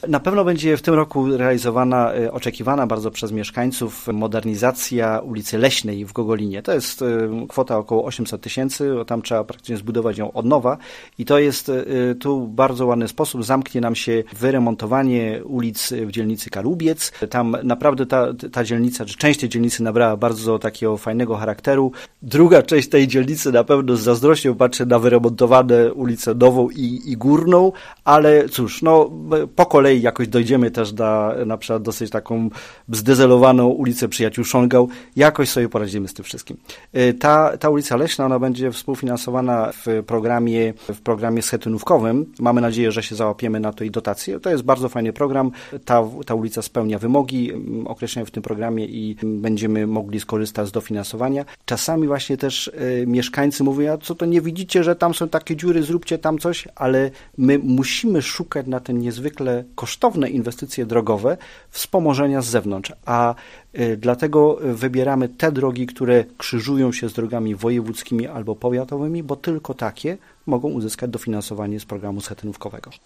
Na pewno będzie w tym roku realizowana, oczekiwana bardzo przez mieszkańców modernizacja ulicy Leśnej w Gogolinie. To jest kwota około 800 tysięcy, bo tam trzeba praktycznie zbudować ją od nowa i to jest tu bardzo ładny sposób. Zamknie nam się wyremontowanie ulic w dzielnicy Kalubiec. Tam naprawdę ta dzielnica, czy część tej dzielnicy nabrała bardzo takiego fajnego charakteru. Druga część tej dzielnicy na pewno z zazdrością patrzy na wyremontowane ulicę Nową i Górną, ale cóż, po kolei jakoś dojdziemy też na przykład dosyć taką zdezelowaną ulicę Przyjaciół Szongał. Jakoś sobie poradzimy z tym wszystkim. Ta ulica Leśna, ona będzie współfinansowana w programie schetynówkowym. Mamy nadzieję, że się załapiemy na tej dotacji. To jest bardzo fajny program. Ta ulica spełnia wymogi określone w tym programie i będziemy mogli skorzystać z dofinansowania. Czasami właśnie też mieszkańcy mówią, a co to nie widzicie, że tam są takie dziury, zróbcie tam coś, ale my musimy szukać na te niezwykle kosztowne inwestycje drogowe wspomożenia z zewnątrz, a dlatego wybieramy te drogi, które krzyżują się z drogami wojewódzkimi albo powiatowymi, bo tylko takie mogą uzyskać dofinansowanie z programu schetynówkowego.